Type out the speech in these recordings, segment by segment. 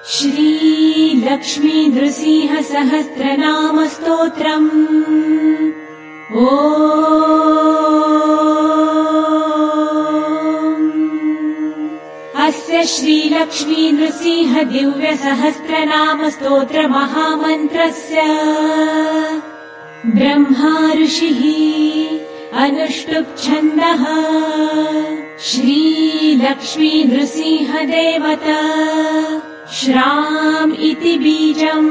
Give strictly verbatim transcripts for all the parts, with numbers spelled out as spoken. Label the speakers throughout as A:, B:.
A: श्री लक्ष्मी नृसिंह सहस्रनाम स्तोत्रम्। ओम् अस्य श्री लक्ष्मी नृसिंह दिव्य सहस्रनाम स्तोत्र महामन्त्रस्य ब्रह्मा ऋषिः अनुष्टुप् छन्दः श्री लक्ष्मी नृसिंह देवता श्राम इति बीजम्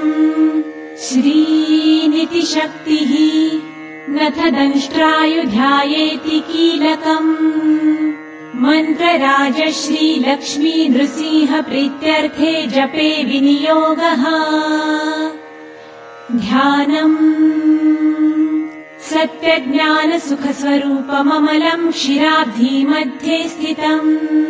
A: श्रीनिति शक्तिः नथ दंष्ट्रायुध्यायेति कीलकम् मन्त्रराज श्री लक्ष्मी नृसिंह प्रीत्यर्थे जपे विनियोगः ध्यानम् सत्यज्ञान सुखस्वरूपममलम् क्षीराब्धी मध्ये स्थितम्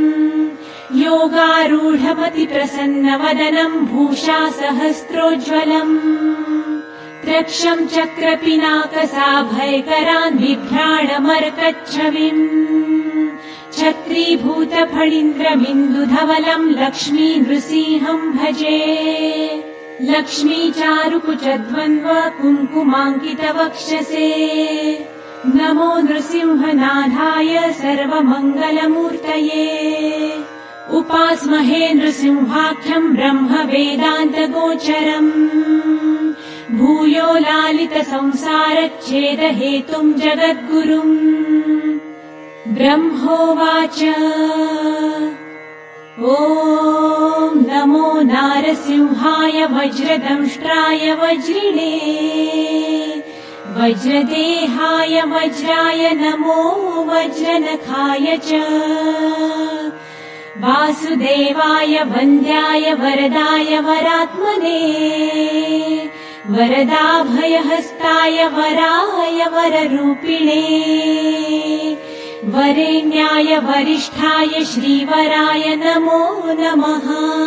A: योगारूढमति प्रसन्नवदनम् भूषा सहस्रोज्ज्वलम् त्रक्षम् चक्रपिनाकसाभयकरान् बिभ्राणमर्कच्छविम् छत्रीभूतफणीन्द्रमिन्दुधवलम् लक्ष्मी नृसिंहम् भजे लक्ष्मी चारुकुचद्वन्द्व कुङ्कुमाङ्कितवक्षसे नमो नृसिंहनाथाय सर्वमङ्गलमूर्तये उपास्महे नृसिंहाख्यम् ब्रह्म वेदान्तगोचरम् भूयो लालित संसारच्छेदहेतुम् जगद्गुरुम् ब्रह्मोवाच ॐ नमो नारसिंहाय वज्रदंष्ट्राय वज्रिणे वज्रदेहाय वज्राय नमो वज्रनखाय च वासुदेवाय वन्द्याय वरदाय वरात्मने वरदाभयहस्ताय वराय वररूपिणे वरेण्याय वरिष्ठाय श्रीवराय नमो नमः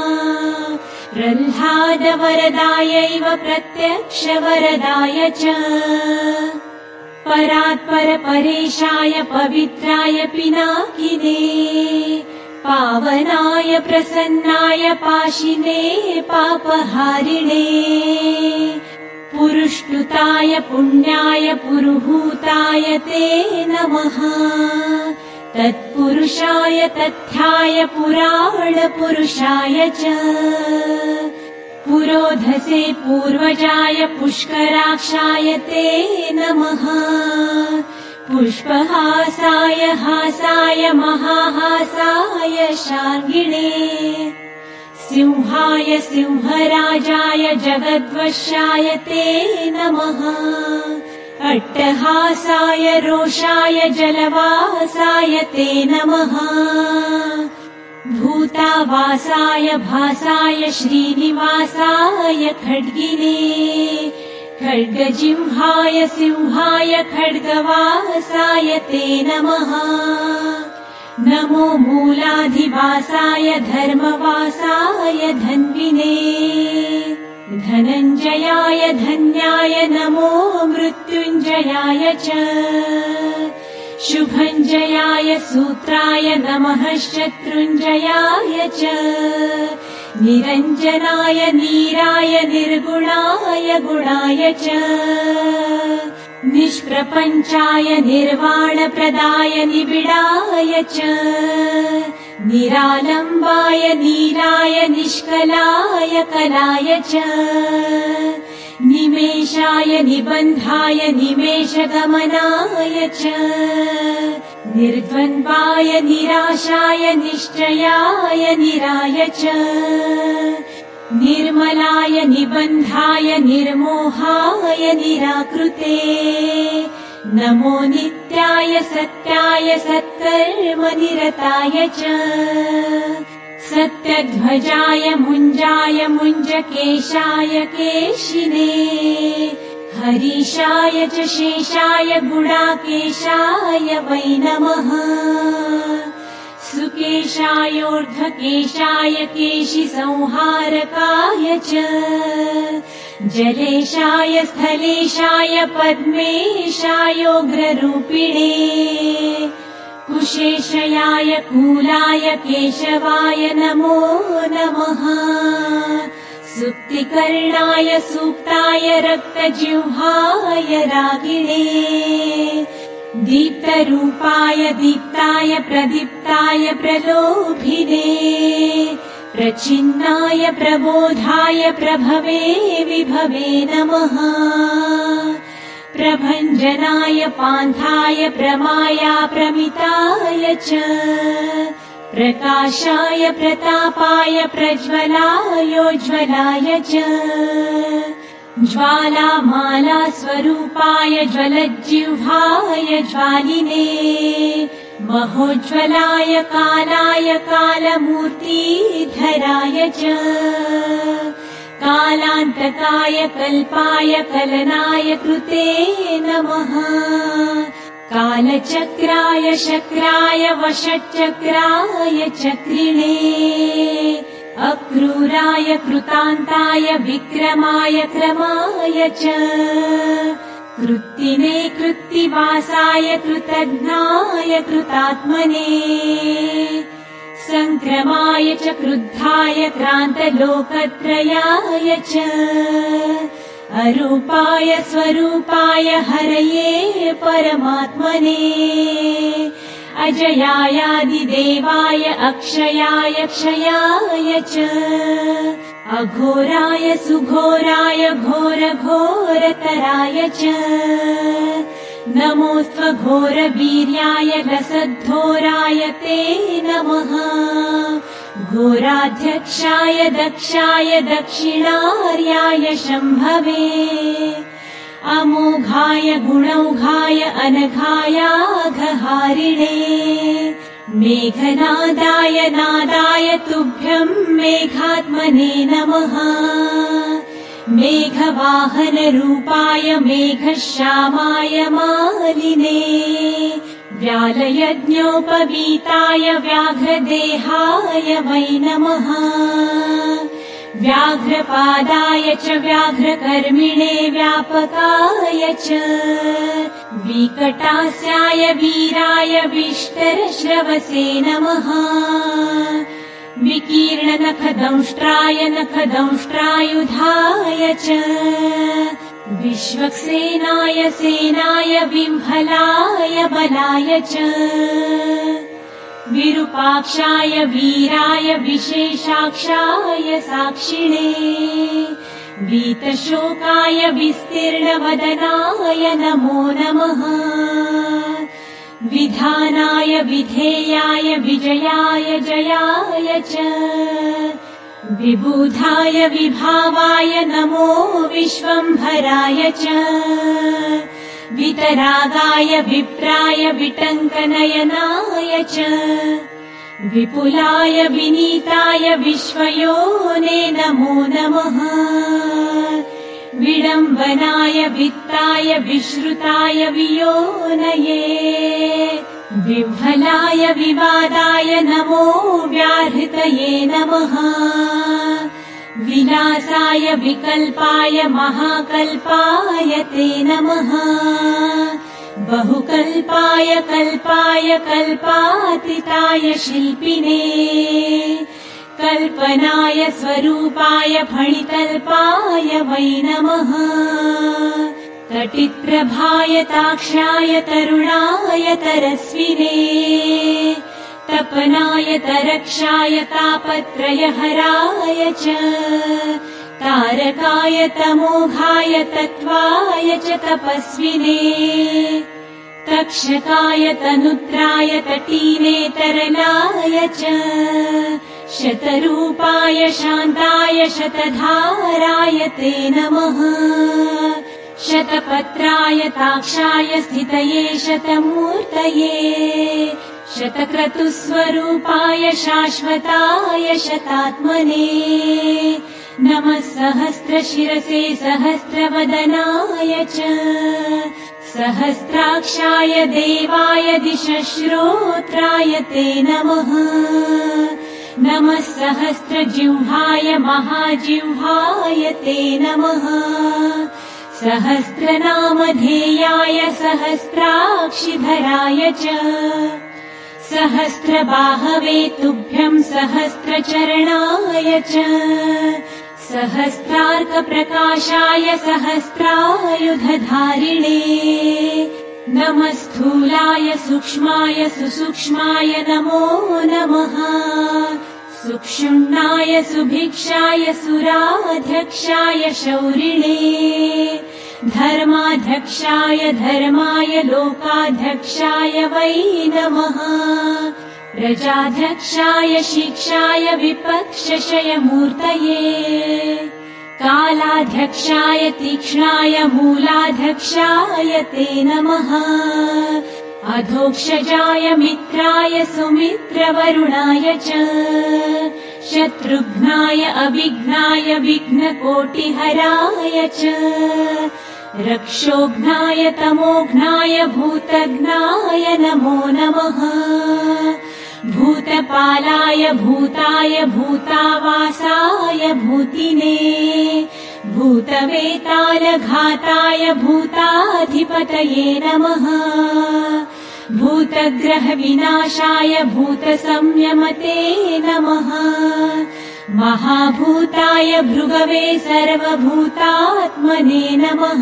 A: प्रह्लादवरदायैव प्रत्यक्षवरदाय च परात्परपरेशाय पवित्राय पिनाकिने पावनाय प्रसन्नाय पाशिने पापहारिणे पुरुष्टुताय पुण्याय पुरुहूताय ते नमः तत्पुरुषाय तथ्याय पुराणपुरुषाय च पुरोधसे पूर्वजाय पुष्कराक्षाय ते नमः पुष्पहासाय हासाय महाहासाय शार्ङ्गिणे सिंहाय सिंहराजाय जगद्वशाय ते नमः अट्टहासाय रोषाय जलवासाय ते नमः भूतावासाय भासाय श्रीनिवासाय खड्गिने खड्गजिह्वाय सिंहाय खड्गवासाय ते नमः नमो मूलाधिवासाय धर्मवासाय धन्विने धनञ्जयाय धन्याय नमो मृत्युञ्जयाय च शुभञ्जयाय सूत्राय नमः शत्रुञ्जयाय च निरञ्जनाय नीराय निर्गुणाय गुणाय च निष्प्रपञ्चाय निर्वाणप्रदाय निबिडाय च निरालम्बाय नीलाय निष्कलाय कलाय च निमेषाय निबन्धाय निमेषगमनाय च निर्द्वन्द्वाय निराशाय निश्चयाय निराय च निर्मलाय निबन्धाय निर्मोहाय निराकृते नमो नित्याय सत्याय सत्कर्मनिरताय च सत्यध्वजाय मुञ्जाय मुञ्जकेशाय केशिने हरीशाय च शेषाय गुणाकेशाय वै नमः सुकेशायोर्ध्वकेशाय केशिसंहारकाय च जलेशाय स्थलेशाय पद्मेशायोग्ररूपिणे कुशेशयाय कूलाय केशवाय नमो नमः। सुप्तिकर्णाय सूक्ताय रक्तजिह्वाय रागिणे। दीप्तरूपाय दीप्ताय प्रदीप्ताय प्रलोभिने। प्रचिन्नाय प्रबोधाय प्रभवे विभवे नमः। प्रभञ्जनाय पान्थाय प्रमाया प्रमिताय च। प्रकाशाय प्रतापाय प्रज्वलायोज्ज्वलाय च। ज्वालामाला स्वरूपाय ज्वलज्जिह्वाय ज्वालिने। महोज्ज्वलाय कालाय कालमूर्तिधराय च। कालान्तकाय कल्पाय कलनाय कृते नमः। कालचक्राय शक्राय वषट्चक्राय चक्रिणे। अक्रूराय कृतान्ताय विक्रमाय क्रमाय च। कृत्तिने कृत्तिवासाय कृतघ्नाय कृतात्मने। सङ्क्रमाय च क्रुद्धाय क्रान्तलोकत्रयाय च। अरूपाय स्वरूपाय हरये परमात्मने। अजयायादिदेवाय अक्षयाय क्षयाय च। अघोराय सुघोराय घोरघोरतराय च। नमोऽस्त्वघोरवीर्याय लसद्धोराय ते नमः। घोराध्यक्षाय दक्षाय दक्षिणार्याय शम्भवे। अमोघाय गुणौघाय अनघायाघहारिणे। मेघनादाय नादाय तुभ्यं मेघात्मने नमः। मेघवाहनरूपाय मेघश्यामाय मालिने। व्यालयज्ञोपवीताय व्याघ्रदेहाय वै नमः। व्याघ्रपादाय च व्याघ्रकर्मिणे व्यापकाय च। विकटास्याय वीराय विष्टरश्रवसे नमः। विकीर्णनखदंष्ट्राय नखदंष्ट्रायुधाय च। विश्वक्सेनाय सेनाय विह्वलाय बलाय च। विरूपाक्षाय वीराय विशेषाक्षाय साक्षिणे। वीतशोकाय विस्तीर्णवदनाय नमो नमः। विधानाय विधेयाय विजयाय जयाय च। विबुधाय विभावाय नमो विश्वम्भराय च। वितरागाय विप्राय विटङ्कनयनाय च। विपुलाय विनीताय विश्वयोने नमो नमः। विडम्बनाय वित्ताय विश्रुताय वियोनये। विह्वलाय विवादाय नमो व्याहृतये नमः। विलासाय विकल्पाय महाकल्पाय ते नमः। बहुकल्पाय कल्पाय कल्पातीताय शिल्पिने। कल्पनाय स्वरूपाय फणितल्पाय वै नमः। तटिप्रभाय ताक्षाय तरुणाय तरस्विने। तपनाय तरक्षाय तापत्रयहराय च। तारकाय तमोघाय तत्त्वाय च तपस्विने। तक्षकाय तनुत्राय तटीने तरलाय च। शतरूपाय शान्ताय शतधाराय ते नमः। शतपत्राय ताक्षाय स्थितये शतमूर्तये। शतक्रतुस्वरूपाय शाश्वताय शतात्मने। नमः सहस्रशिरसे सहस्रवदनाय च। सहस्राक्षाय देवाय दिशश्रोत्राय ते नमः। नमः सहस्रजिह्वाय महाजिह्वाय ते नमः। सहस्रनामधेयाय सहस्राक्षिधराय च। सहस्रबाहवे तुभ्यं सहस्रचरणाय च सहस्रार्कप्रकाशाय सहस्रायुधधारिणे नमः स्थूलाय सूक्ष्माय सुसूक्ष्माय नमो नमः सुक्षुण्णाय सुभिक्षाय सुराध्यक्षाय शौरिणे धर्माध्यक्षाय धर्माय लोकाध्यक्षाय वै नमः प्रजाध्यक्षाय शिक्षाय विपक्षशयमूर्तये कालाध्यक्षाय तीक्ष्णाय मूलाध्यक्षाय ते नमः अधोक्षजाय मित्राय सुमित्रवरुणाय च शत्रुघ्नाय अविघ्नाय विघ्नकोटिहराय च रक्षोघ्नाय तमोघ्नाय भूतघ्नाय नमो नमः भूतपालाय भूताय भूतावासाय भूतिने भूतवेतालघाताय भूताधिपतये नमः भूतग्रहविनाशाय भूतसंयमते नमः महाभूताय भृगवे सर्वभूतात्मने नमः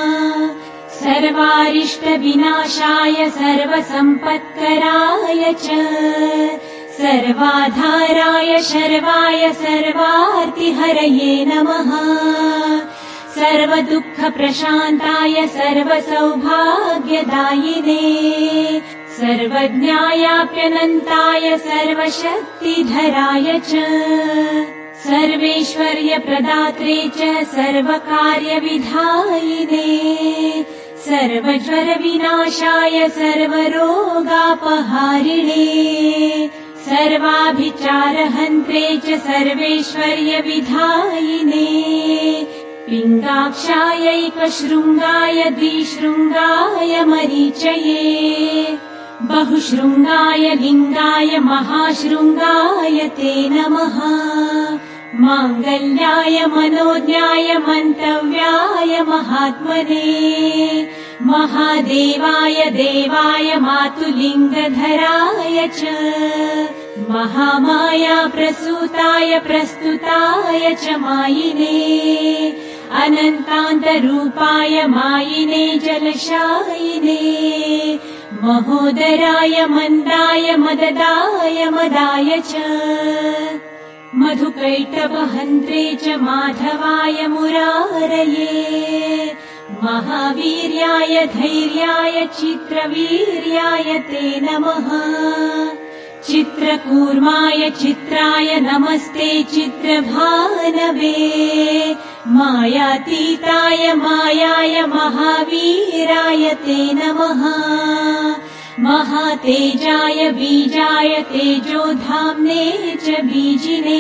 A: सर्वारिष्टविनाशाय सर्वसम्पत्कराय च सर्वाधाराय शर्वाय सर्वार्तिहरये नमः सर्वदुःखप्रशान्ताय सर्वसौभाग्यदायिने सर्वज्ञायाप्यनन्ताय सर्वशक्तिधराय च सर्वैश्वर्यप्रदात्रे च सर्वकार्यविधायिने सर्वज्वरविनाशाय सर्वरोगापहारिणे सर्वाभिचारहन्त्रे च सर्वैश्वर्यविधायिने पिङ्गाक्षायैकशृङ्गाय द्विशृङ्गाय मरीचये बहुशृङ्गाय लिङ्गाय महाशृङ्गाय ते नमः माङ्गल्याय मनोज्ञाय मन्तव्याय महात्मने महादेवाय देवाय मातुलिङ्गधराय च महामाया प्रसूताय प्रस्तुताय च मायिने अनन्तान्तरूपाय मायिने जलशायिने महोदराय मन्दाय मददाय मदाय च मधुकैटभहन्त्रे च माधवाय मुरारये महावीर्याय धैर्याय चित्रवीर्याय ते नमः चित्रकूर्माय चित्राय नमस्ते चित्रभानवे मायातीताय मायाय महावीराय ते नमः महातेजाय बीजाय तेजोधाम्ने च बीजिने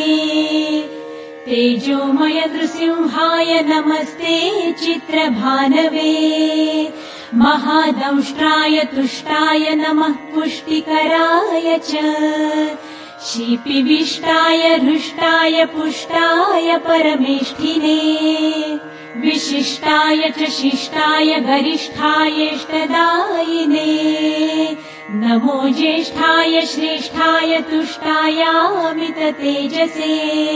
A: तेजोमय नृसिंहाय नमस्ते चित्रभानवे महादंष्ट्राय तुष्टाय नमः पुष्टिकराय च शीपिविष्टाय हृष्टाय पुष्टाय परमेष्ठिने विशिष्टाय च शिष्टाय गरिष्ठायेष्टदायिने नमो ज्येष्ठाय श्रेष्ठाय तुष्टायामिततेजसे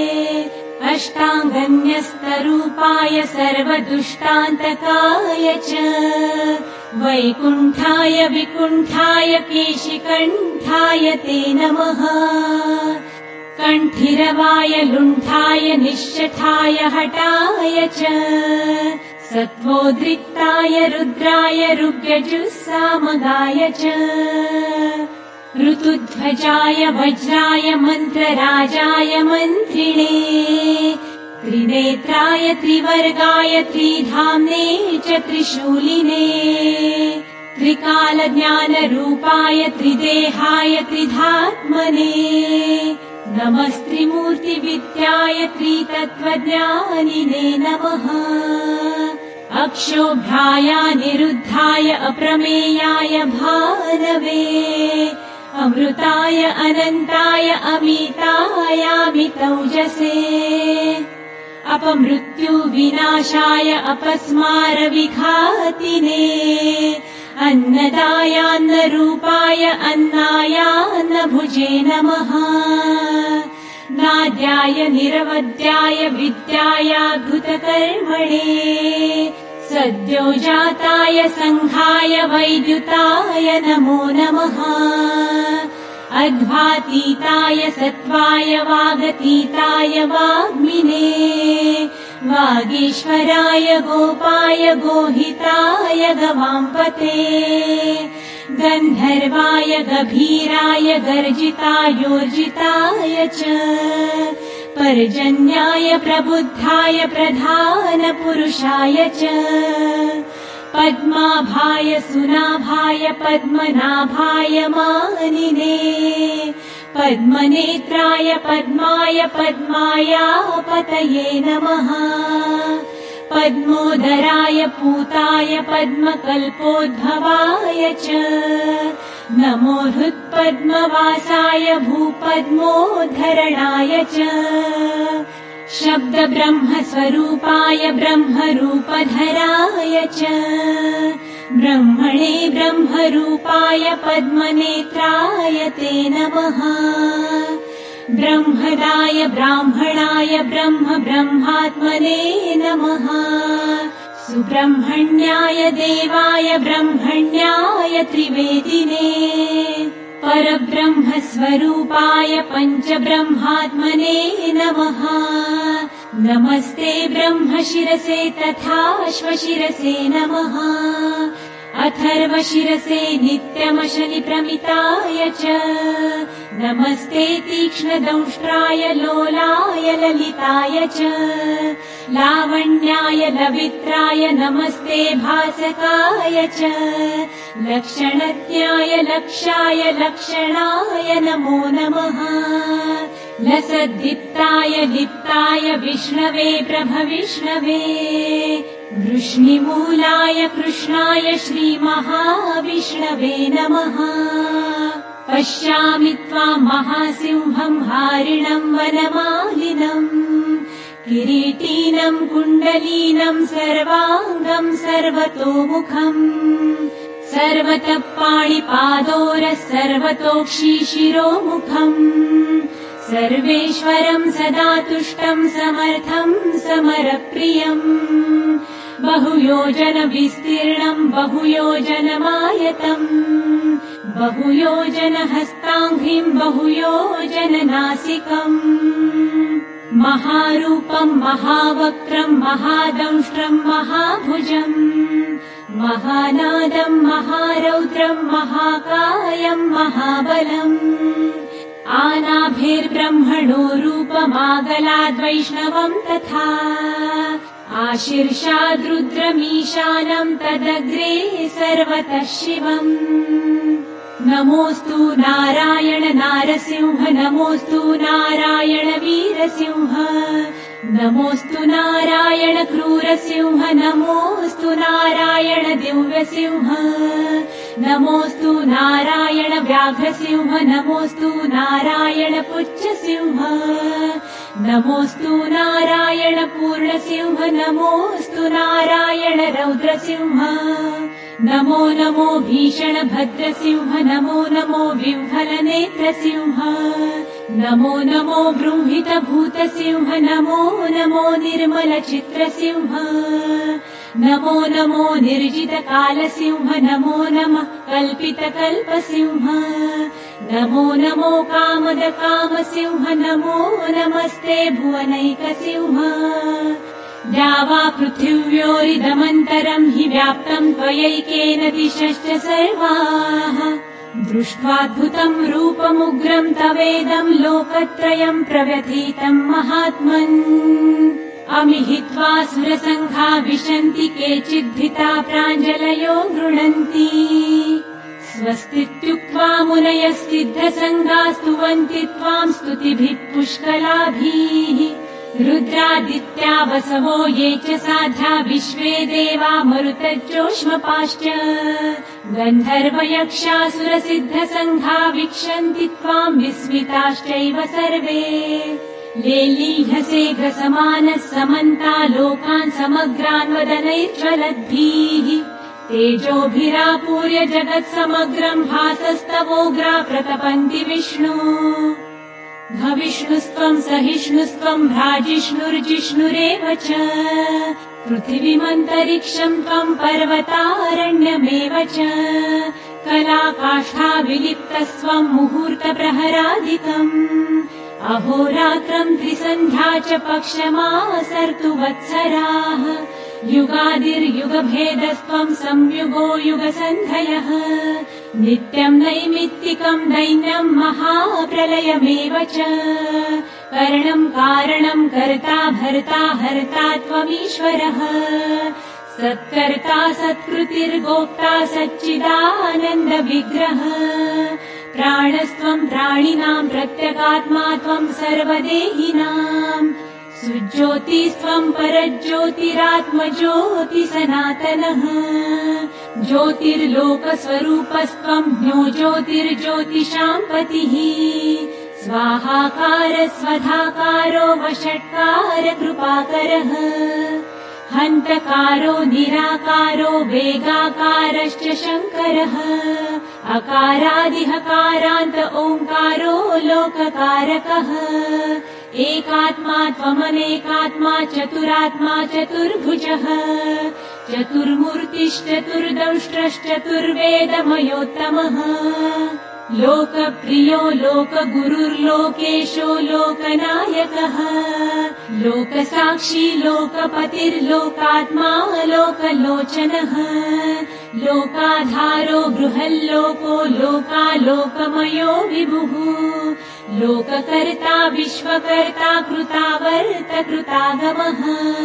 A: अष्टाङ्गन्यस्तरूपाय सर्वदुष्टान्तकाय च वैकुण्ठाय विकुण्ठाय केशिकण्ठाय ते नमः कण्ठिरवाय लुण्ठाय निश्चठाय हटाय च सत्त्वोद्रिक्ताय रुद्राय रुग्यजुस्सामगाय च ऋतुध्वजाय वज्राय मन्त्रराजाय मन्त्रिणे त्रिनेत्राय त्रिवर्गाय त्रिधाम्ने च त्रिशूलिने त्रिकालज्ञानरूपाय त्रिदेहाय त्रिधात्मने नमस्त्रिमूर्तिविद्याय त्रितत्त्वज्ञानिने नमः अक्षोभ्याय निरुद्धाय अप्रमेयाय भानवे अमृताय अनन्ताय अमितायामितौजसे अपमृत्युविनाशाय अपस्मारविघातिने अन्नदायान्नरूपाय अन्नायान्नभुजे नमः। नाद्याय निरवद्याय विद्यायाद्भुतकर्मणे सद्यो जाताय सङ्घाय वैद्युताय नमो नमः। अध्वातीताय सत्त्वाय वागतीताय वाग्मिने वागीश्वराय गोपाय गोहिताय गवाम्पते गन्धर्वाय गभीराय गर्जितायोर्जिताय च पर्जन्याय प्रबुद्धाय प्रधानपुरुषाय च पद्माभाय सुनाभाय पद्मनाभाय मानिने पद्मनेत्राय पद्माय पद्मायापतये नमः। पद्मोदराय पूताय पद्मकल्पोद्भवाय च नमो हृत्पद्मवासाय भूपद्मोद्धरणाय च शब्द ब्रह्मस्वरूपाय ब्रह्मरूपधराय च ब्रह्मणे ब्रह्मरूपाय पद्मनेत्राय ते नमः। ब्रह्मदाय ब्राह्मणाय ब्रह्म ब्रह्मात्मने नमः। सुब्रह्मण्याय देवाय ब्रह्मण्याय त्रिवेदिने परब्रह्मस्वरूपाय पञ्चब्रह्मात्मने नमः। नमस्ते ब्रह्मशिरसे तथा श्वशिरसे नमः। अथर्वशिरसे नित्यमशनिप्रमिताय च नमस्ते तीक्ष्णदंष्ट्राय लोलाय ललिताय च लावण्याय लवित्राय नमस्ते भासकाय च लक्षणज्ञाय लक्षाय लक्षणाय नमो नमः। लसद्दीप्ताय लिप्ताय विष्णवे प्रभविष्णवे वृष्णिमूलाय कृष्णाय श्रीमहाविष्णवे नमः। पश्यामि त्वाम् महासिंहम् हारिणम् वनमालिनम् किरीटीनम् कुण्डलीनम् सर्वाङ्गम् सर्वतोमुखम् सर्वतः पाणिपादोरः सर्वतोक्षिशिरोमुखम् सर्वेश्वरम् सदा तुष्टम् समर्थम् समरप्रियम् बहुयोजन विस्तीर्णम् बहुयोजनमायतम् बहुयोजन हस्ताङ्घ्रिम् बहुयोजन नासिकम् महारूपम् महावक्रम् महादंष्ट्रम् महाभुजम् महानादम् महारौद्रम् महाकायम् महाबलम् आनाभिर्ब्रह्मणो रूपमागलाद्वैष्णवम् तथा आशीर्षाद्रुद्रमीशानम् तदग्रे सर्वतः शिवम् नमोऽस्तु नारायण नारसिंह नमोऽस्तु नारायण वीरसिंह नमोऽस्तु नारायण क्रूरसिंह नमोऽस्तु नारायण दिव्यसिंह नमोऽस्तु नारायण व्याघ्रसिंह नमोऽस्तु नारायण पुच्छसिंह नमोऽस्तु नारायण पूर्णसिंह नमोऽस्तु नारायण रौद्रसिंह नमो नमो भीषण भद्रसिंह नमो नमो विह्वलनेत्रसिंह नमो नमो बृंहित भूतसिंह नमो नमो निर्मल चित्रसिंह नमो नमो निर्जित कालसिंह नमो नमः कल्पित कल्पसिंह नमो नमो कामद कामसिंह नमो नमस्ते भुवनैकसिंह द्यावा पृथिव्योरिदमन्तरम् हि व्याप्तम् त्वयैकेन दिशश्च सर्वाः दृष्ट्वाद्भुतम् रूपमुग्रम् तवेदम् लोकत्रयम् प्रव्यथीतम् महात्मन् अमिहित्वा सुरसङ्घा विशन्ति केचिद्धिता प्राञ्जलयो गृह्णन्ति स्वस्तित्युक्त्वा मुनयः सिद्धसङ्घा स्तुवन्ति त्वाम् स्तुतिभिः पुष्कलाभिः रुद्रादित्या वसवो ये च साध्या विश्वे देवा मरुतज्जोष्मपाश्च गन्धर्वयक्षासुरसिद्धसङ्घा वीक्षन्ति त्वाम् विस्मिताश्चैव सर्वे लेलीह्यसे ग्रसमानः समन्ता लोकान् समग्रान् वदनैर्ज्वलद्भिः तेजोभिरापूर्य जगत्समग्रम् भासस्तवोग्रा प्रतपन्ति विष्णु भविष्णुस्त्वम् सहिष्णुस्त्वम् भ्राजिष्णुर्जिष्णुरेव च पृथिवीमन्तरिक्षम् त्वम् पर्वतारण्यमेव च कलाकाष्ठा विलिप्तस्त्वम् मुहूर्तप्रहरादिकम् अहोरात्रम् त्रिसन्ध्या च पक्षमासर्तु वत्सराः युगादिर्युगभेदस्त्वम् संयुगो युगसन्धयः नित्यम् नैमित्तिकम् दैन्यम् महाप्रलयमेव च करणम् कारणम् कर्ता भर्ता हर्ता त्वमीश्वरः सत्कर्ता सत्कृतिर्गोप्ता सच्चिदानन्दविग्रह प्राणस्त्वम् प्राणिनाम् प्रत्यगात्मा त्वम् सर्वदेहिनाम् सुज्योतिस्त्वम् परज्योतिरात्मज्योति सनातनः ज्योतिर्लोकस्वरूपस्त्वम् ज्ञो ज्योतिर्ज्योतिषाम् पतिः स्वाहाकार स्वधाकारो वषट्कार कृपाकरः हन्तकारो निराकारो वेगाकारश्च शङ्करः अकारादिहकारान्त ओङ्कारो लोककारकः एकात्मा त्वमनेकात्मा चतुरात्मा चतुर्भुजः चतुर्मूर्तिश्चतुर्दंष्ट्रश्चतुर्वेदमयोत्तमः लोकप्रियो लोकगुरुर्लोकेशो लोकनायकः लोकसाक्षी लोकपतिर्लोकात्मा लोकलोचनः लोकाधारो बृहल्लोको लोकालोकमयो विभुः लोककर्ता विश्वकर्ता कृतावर्त कृतागमः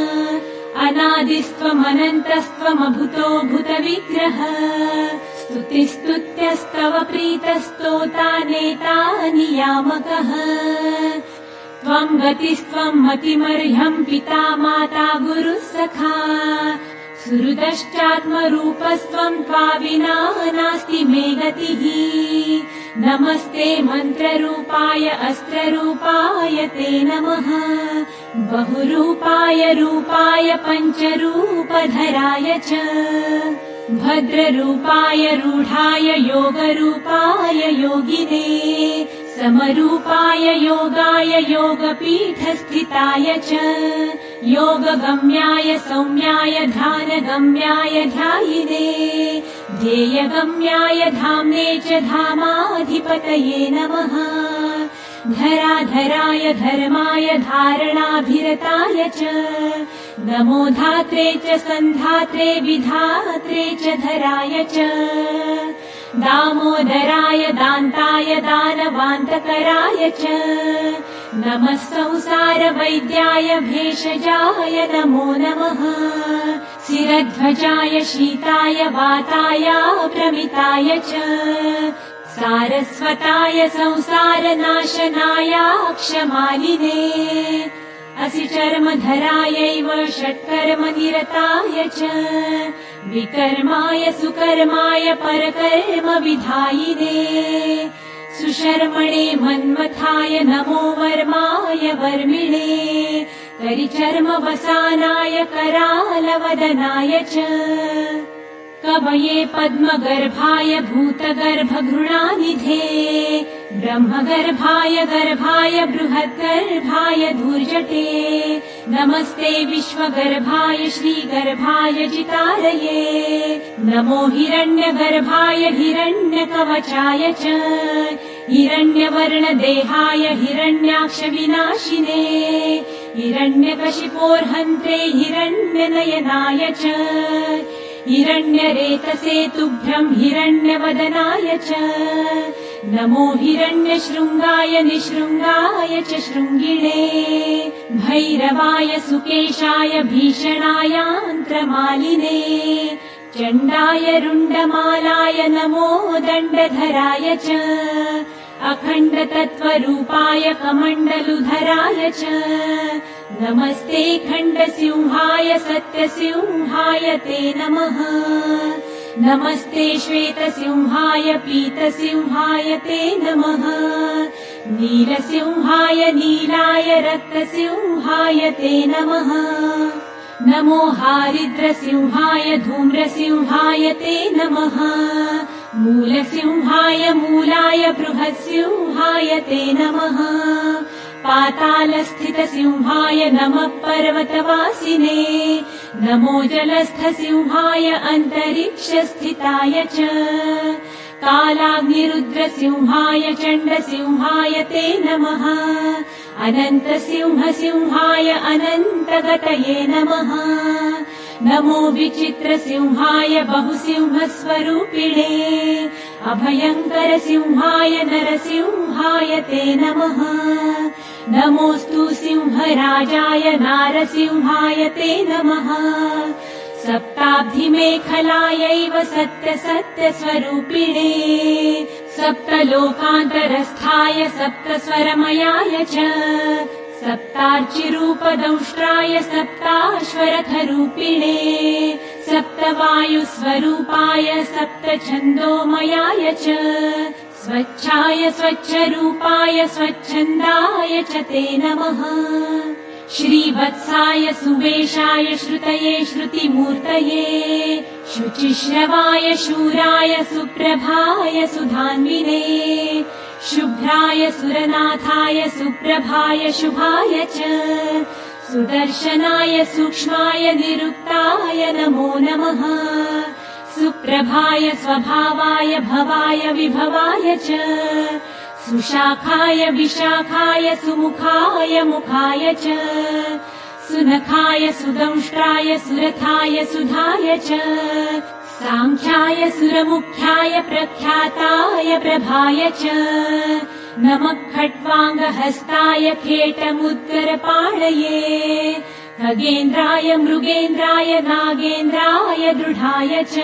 A: अनादिस्त्वमनन्तस्त्वमभूतो भूतविग्रह स्तुतिस्तुत्यस्तव प्रीतस्तोता नेता नियामकः त्वम् गतिस्त्वम् मतिमर्ह्यम् पिता माता गुरुः सखा सुहृदश्चात्मरूपस्त्वम् त्वा विना नास्ति मे गतिः नमस्ते मन्त्ररूपाय अस्त्ररूपाय ते नमः बहुरूपाय रूपाय पञ्चरूपधराय च भद्ररूपाय रूढाय योगरूपाय योगिने समरूपाय योगाय योगपीठस्थिताय च योगगम्याय सौम्याय ध्यानगम्याय ध्यायिने ध्येयगम्याय धाम्ने च धामाधिपतये नमः धराधराय धर्माय धारणाभिरताय च नमो धात्रे च सन्धात्रे विधात्रे च धराय च दामोदराय दान्ताय दानवान्तकराय च नमः संसारवैद्याय भेषजाय नमो नमः शिरध्वजाय शीताय वाताय प्रमिताय च सारस्वताय संसारनाशनाय क्षमालिने असि चर्मधरायैव षट्कर्मनिरताय च विकर्माय सुकर्माय परकर्म विधायिने सुशर्मणे मन्मथाय नमो वर्माय वर्मिणे करिचर्मवसानाय करालवदनाय च कवये पद्मगर्भाय भूतगर्भघृणानिधे ब्रह्मगर्भाय गर्भाय बृहद्गर्भाय धूर्जटे नमस्ते विश्वगर्भाय श्रीगर्भाय जितारये नमो हिरण्यगर्भाय हिरण्यकवचाय च हिरण्यवर्णदेहाय हिरण्याक्षविनाशिने हिरण्यकशिपोर्हन्त्रे हिरण्यनयनाय च हिरण्यरेतसे तुभ्यम् हिरण्यवदनाय च नमो हिरण्यशृङ्गाय निशृङ्गाय च शृङ्गिणे भैरवाय सुकेशाय भीषणायान्त्रमालिने चण्डाय रुण्डमालाय नमो दण्डधराय च अखण्डतत्त्वरूपाय कमण्डलुधराय च नमस्ते खण्डसिंहाय सत्यसिंहाय ते नमः नमस्ते श्वेतसिंहाय पीतसिंहाय ते नमः नीलसिंहाय नीलाय रक्तसिंहाय ते नमः नमो हारिद्रसिंहाय धूम्रसिंहाय ते नमः मूलसिंहाय मूलाय बृहत्सिंहाय ते नमः पातालस्थितसिंहाय नमः पर्वतवासिने नमो जलस्थसिंहाय अन्तरिक्षस्थिताय च कालाग्निरुद्रसिंहाय चण्डसिंहाय ते नमः अनन्तसिंहसिंहाय अनन्तगतये नमः नमो विचित्रसिंहाय बहुसिंहस्वरूपिणे अभयङ्करसिंहाय नरसिंहाय ते नमः नमोऽस्तु सिंहराजाय नारसिंहाय ते नमः सप्ताब्धिमेखलायैव सत्यसत्यस्वरूपिणे सप्तलोकान्तरस्थाय सप्तस्वरमयाय च सप्तार्चिरूपदंष्ट्राय सप्ताश्वरथरूपिणे सप्तवायुस्वरूपाय सप्तछन्दोमयाय च स्वच्छाय स्वच्छरूपाय स्वच्छन्दाय च ते नमः श्रीवत्साय सुवेशाय श्रुतये श्रुतिमूर्तये शुचिश्रवाय शूराय सुप्रभाय सुधान्विने शुभ्राय सुरनाथाय सुप्रभाय शुभाय च सुदर्शनाय सूक्ष्माय निरुक्ताय नमो नमः सुप्रभाय स्वभावाय भवाय विभवाय च सुशाखाय विशाखाय सुमुखाय मुखाय च सुनखाय सुदंष्ट्राय सुरथाय सुधाय च साङ्ख्याय सुरमुख्याय प्रख्याताय प्रभाय च नमः खट्वाङ्गहस्ताय खेटमुद्गरपाणये खगेन्द्राय मृगेन्द्राय नागेन्द्राय दृढाय च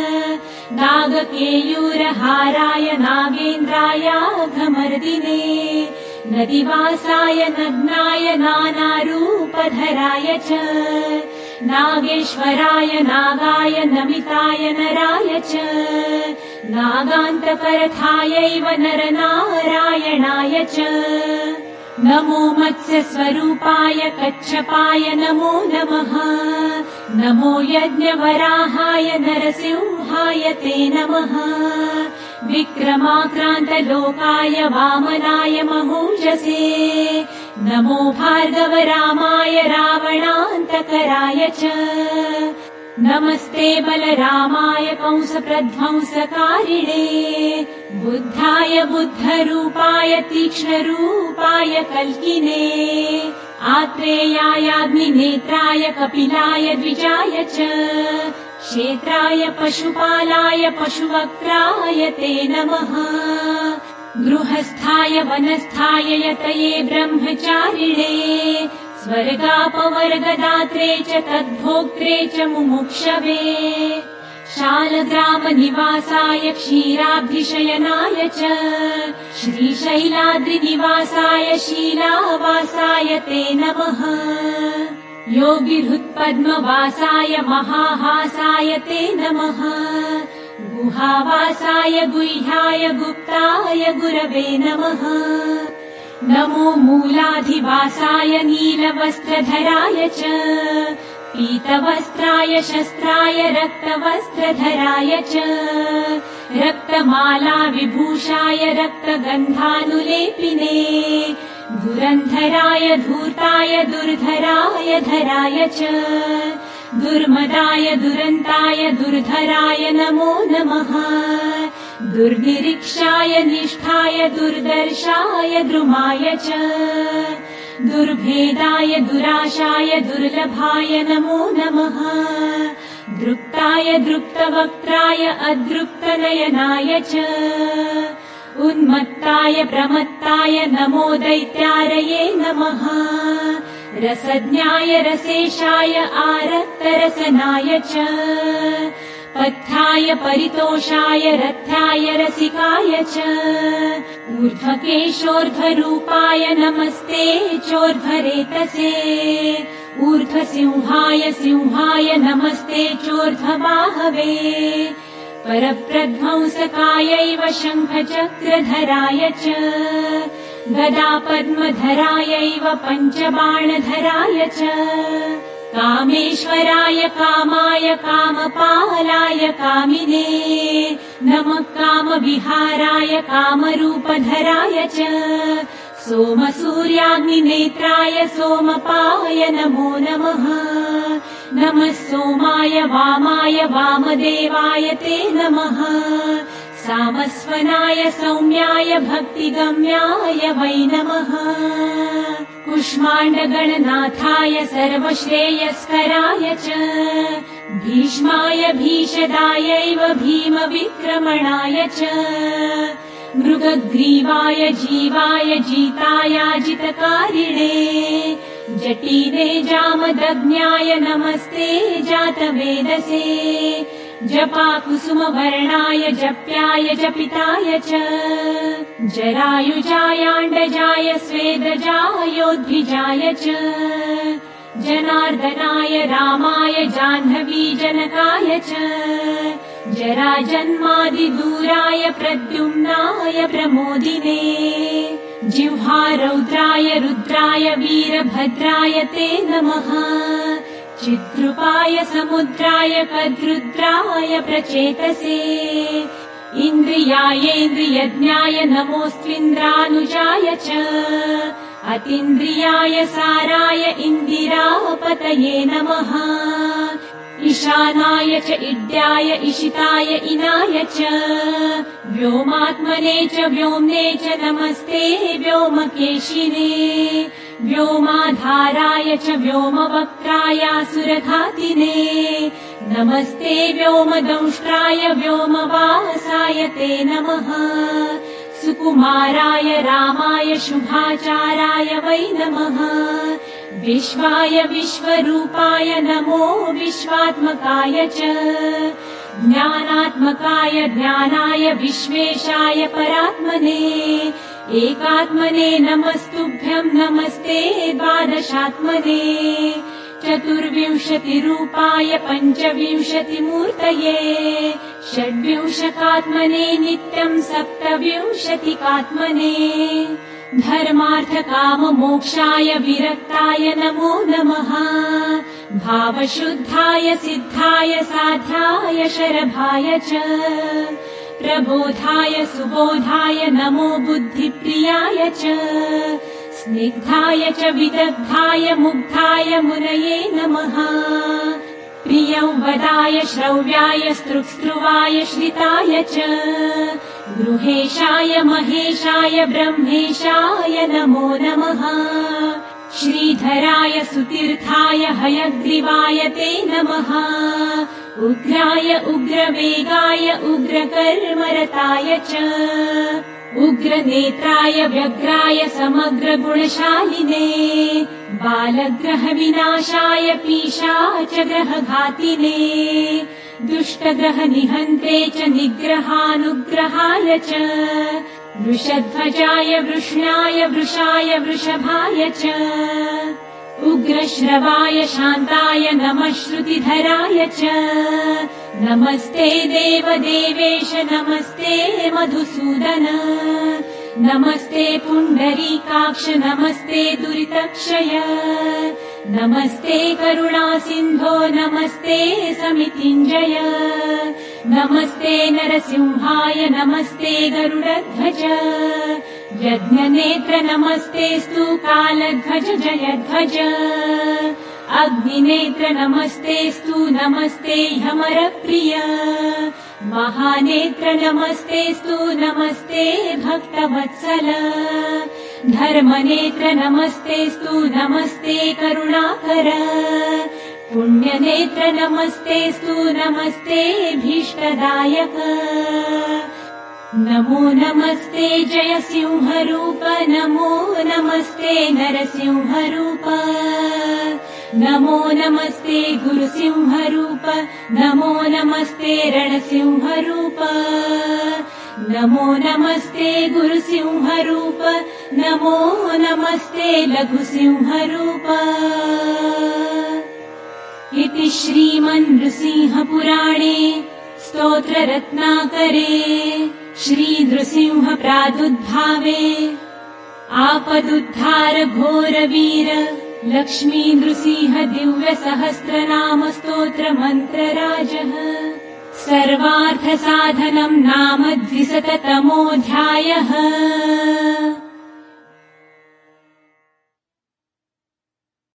A: नागकेयूरहाराय नागेन्द्रायाघमर्दिने नदिवासाय नग्नाय नानारूपधराय च नागेश्वराय नागाय नमिताय नराय च नागान्तकरथायैव नरनारायणाय च नमो मत्स्यस्वरूपाय कच्छपाय नमो नमः नमो यज्ञवराहाय नरसिंहाय ते नमः विक्रमाक्रान्तलोकाय वामनाय महूजसे नमो भार्गवरामाय रावणान्तकराय च नमस्ते बलरामाय कंसप्रध्वंसकारिणे बुद्धाय बुद्धरूपाय तीक्ष्णरूपाय कल्किने आत्रेयायाग्निनेत्राय कपिलाय द्विजाय च क्षेत्राय पशुपालाय पशुवक्त्राय ते नमः गृहस्थाय वनस्थाय यतये ब्रह्मचारिणे स्वर्गापवर्गदात्रे च तद्भोक्त्रे च मुमुक्षवे शालग्रामनिवासाय क्षीराब्धिशयनाय च श्रीशैलाद्रिनिवासाय शीलावासाय ते नमः योगिहृत्पद्मवासाय महाहासाय ते नमः गुहावासाय गुह्याय गुप्ताय गुरवे नमः नमो मूलाधिवासाय नीलवस्त्रधराय च पीतवस्त्राय शस्त्राय रक्तवस्त्रधराय च रक्तमाला विभूषाय रक्तगन्धानुलेपिने धुरन्धराय धूर्ताय दुर्धराय धराय च दुर्मदाय दुरन्ताय दुर्धराय नमो नमः दुर्निरीक्षाय निष्ठाय दुर्दर्शाय द्रुमाय च दुर्भेदाय दुराशाय दुर्लभाय नमो नमः दृक्ताय दृक्तवक्त्राय अदृक्तनयनाय च उन्मत्ताय प्रमत्ताय नमो दैत्यारये नमः रसज्ञाय रसेशाय आरक्तरसनाय च पथ्याय परितोषाय रथ्याय रसिकाय च ऊर्ध्वकेशोर्ध्वरूपाय नमस्ते चोर्ध्वरेतसे ऊर्ध्वसिंहाय सिंहाय नमस्ते चोर्ध्वबाहवे परप्रध्वंसकायैव शङ्खचक्रधराय च गदापद्मधरायैव पञ्चबाणधराय च कामेश्वराय कामाय कामपालाय कामिने नमः कामविहाराय कामरूपधराय च सोमसूर्याग्निनेत्राय सोमपाय नमो नमः नमः सोमाय वामाय वामदेवाय ते नमः सामस्वनाय सौम्याय भक्तिगम्याय वै नमः कुष्माण्डगणनाथाय सर्वश्रेयस्कराय च भीष्माय भीषदायैव भीमविक्रमणाय च मृगग्रीवाय जीवाय जितायाजितकारिणे जटीने जामदग्न्याय नमस्ते जातवेदसे जपाकुसुमवर्णाय जप्याय जपिताय च जरायुजायाण्डजाय स्वेदजायोद्भिजाय च जनार्दनाय रामाय जाह्नवीजनकाय च जराजन्मादिदूराय प्रद्युम्नाय प्रमोदिने जिह्वारौद्राय रुद्राय वीरभद्राय ते नमः चिद्रूपाय समुद्राय कद्रुद्राय प्रचेतसे इन्द्रियायेन्द्रियज्ञाय नमोऽस्त्विन्द्रानुजाय च अतीन्द्रियाय साराय इन्दिरापतये नमः ईशानाय च इड्याय इशिताय इनाय च व्योमात्मने च व्योम्ने च नमस्ते व्योमकेशिने व्योमाधाराय च व्योमवक्त्रायासुरघातिने नमस्ते व्योमदंष्ट्राय व्योमवासाय ते नमः सुकुमाराय रामाय शुभाचाराय वै नमः विश्वाय विश्वरूपाय नमो विश्वात्मकाय च ज्ञानात्मकाय ज्ञानाय विश्वेशाय परात्मने एकात्मने नमस्तुभ्यं नमस्ते द्वादशात्मने चतुर्विंशतिरूपाय पञ्चविंशतिमूर्तये षड्विंशकात्मने नित्यं सप्तविंशतिकात्मने धर्मार्थकाममोक्षाय विरक्ताय नमो नमः भावशुद्धाय सिद्धाय साध्याय शरभाय च प्रबोधाय सुबोधाय नमो बुद्धिप्रियाय च स्निग्धाय च विदग्धाय मुग्धाय मुनये नमः प्रियंवदाय श्रव्याय स्तृक्स्त्रुवाय श्रिताय च गृहेशाय महेशाय ब्रह्मेशाय नमो नमः श्रीधराय सुतीर्थाय हयग्रीवाय ते नमः उग्राय उग्रवेगाय उग्रकर्मरताय च उग्रनेत्राय व्यग्राय समग्रगुणशालिने बालग्रहविनाशाय पीशाचग्रहघातिने दुष्टग्रहनिहन्त्रे च निग्रहानुग्रहाय च वृषध्वजाय वृष्णाय वृषाय वृषभाय च उग्रश्रवाय शान्ताय नमः श्रुतिधराय च नमस्ते देवदेवेश नमस्ते मधुसूदन नमस्ते पुण्डरीकाक्ष नमस्ते दुरितक्षय नमस्ते करुणासिन्धो नमस्ते समितिञ्जय नमस्ते नरसिंहाय नमस्ते गरुडध्वज यज्ञनेत्र नमस्तेस्तु कालध्वज जयध्वज अग्निनेत्र नमस्तेस्तु नमस्ते ह्यमरप्रिय महानेत्र नमस्तेस्तु नमस्ते भक्तवत्सल धर्मनेत्र नमस्तेस्तु नमस्ते करुणाकर पुण्यनेत्र नमस्तेस्तु नमस्ते भीष्टदायक नमो नमस्ते जय सिंहरूप नमो नमस्ते नरसिंहरूप नमो नमस्ते गुरुसिंहरूप नमो नमस्ते रणसिंहरूप नमो नमस्ते गुरुसिंहरूप नमो नमस्ते लघुसिंहरूप इति श्रीमन्नृसिंहपुराणे स्तोत्ररत्नाकरे श्रीनृसिंह प्रादुर्भावे आपदुद्धार घोरवीर लक्ष्मी नृसिंह दिव्य सहस्रनाम स्तोत्र मन्त्रराजः सर्वार्थ साधनम् नाम द्विशततमोऽध्यायः।